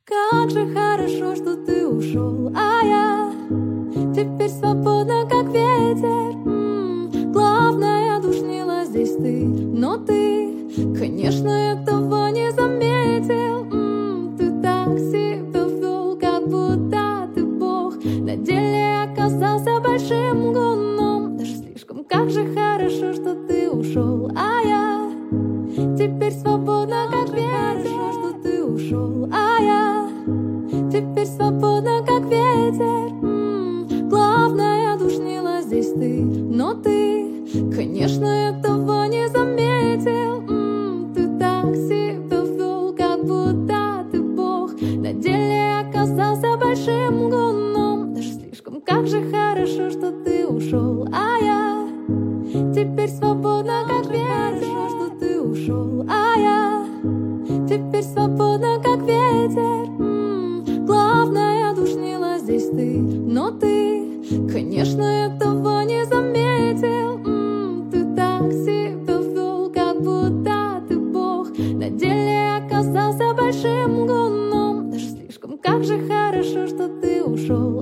Как же хорошо, что ты ушел, а я теперь свободна, как ветер. Главное, душнила здесь ты, но ты, конечно, этого не заметил. Ты так себя вел, как будто ты бог, на деле оказался большим гуном. Даже слишком, как же хорошо, что ты ушел, а я теперь свободна, как ветер. Хорошо, что ты ушел, а я теперь свободна, как ветер. Главное, душнила здесь ты, но ты, конечно, этого не заметил. Ты так себя вел, как будто ты бог, на деле оказался большим гуном. Даже слишком, как же хорошо, что ты ушел, а я теперь свободна, как ветер. Хорошо, что ты ушел, а я теперь свободна, как ветер. Главное, душнила здесь ты, но ты, конечно, этого не заметил. Ты так себя вел, как будто ты бог, на деле оказался большим гуном. Даже слишком, как же хорошо, что ты ушел.